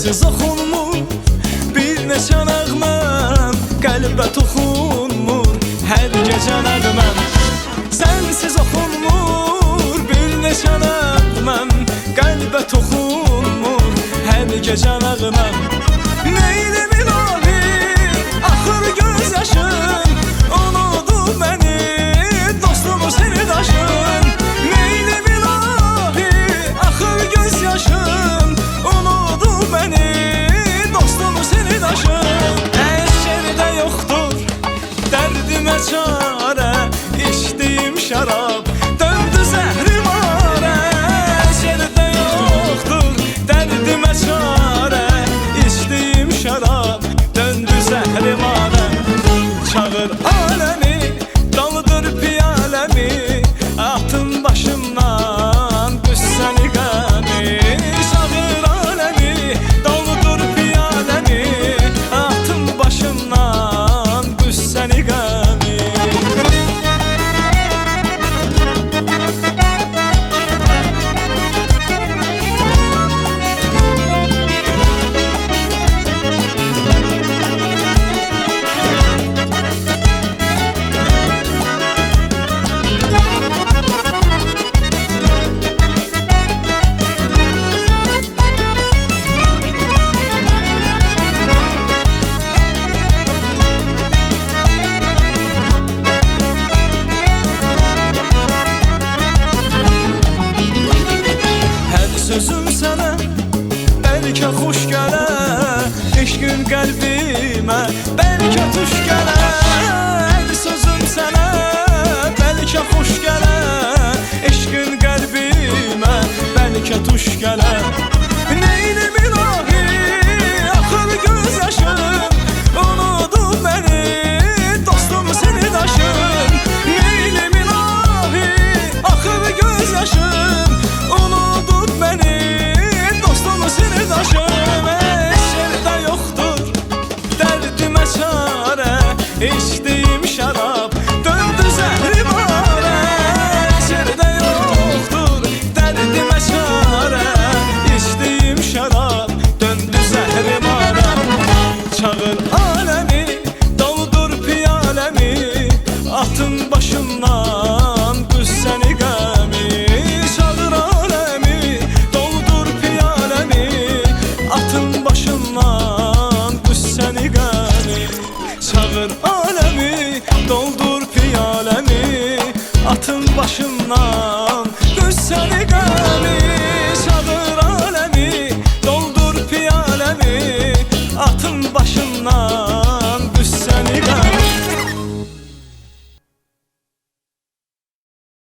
Sensiz oxunmur bir neçə nəğməm, qəlbə toxunmur hər gecə nəğməm. Sensiz oxunmur bir neçə nəğməm, qəlbə toxunmur hər gecə nəğməm. Neylim ilahi, axır göz yaşım, unudub məni, dostumu seni daşım. Neylim ilahi, axır göz yaşım, unudub məni, dostumu seni daşım. Əşkərdə yoxdur dərdimə çarə, içdiyim şərab döndü zəhrimarə. Əşkərdə yoxdur dərdimə çarə, içdiyim şərab döndü zəhrimarə. Çağır aləmi, doludur piyaləmi, atın başımdan qüssəni qəmi. Çağır aləmi, doludur piyaləmi, atın başımdan qüssəni qəmi. Sözüm sənə bəlkə xoş gələ, eşqin qəlbimə bəlkə tuş gələ. Hər sözüm sənə bəlkə xoş gələ, eşqin qəlbimə bəlkə tuş gələ. Neylim ilahi, axır göz yaşım, unudub məni, dostum seni daşım. Neylim ilahi, axır göz yaşım, unudub məni, dostumu seni daşım. Eşkərdə yoxdur dərdimə çarə, içdiyim şərab döndü zəhrimarə. Eşkərdə yoxdur dərdimə çarə, içdiyim şərab döndü zəhrimarə. Çağır aləmi, doludur piyaləmi, atın başımdan qüssəni qəmi. Çağır aləmi, doludur piyaləmi, atın başımdan qüssəni qəmi. Çağır aləmi, doldur piyaləmi, atın başımdan qüssəni qəmi.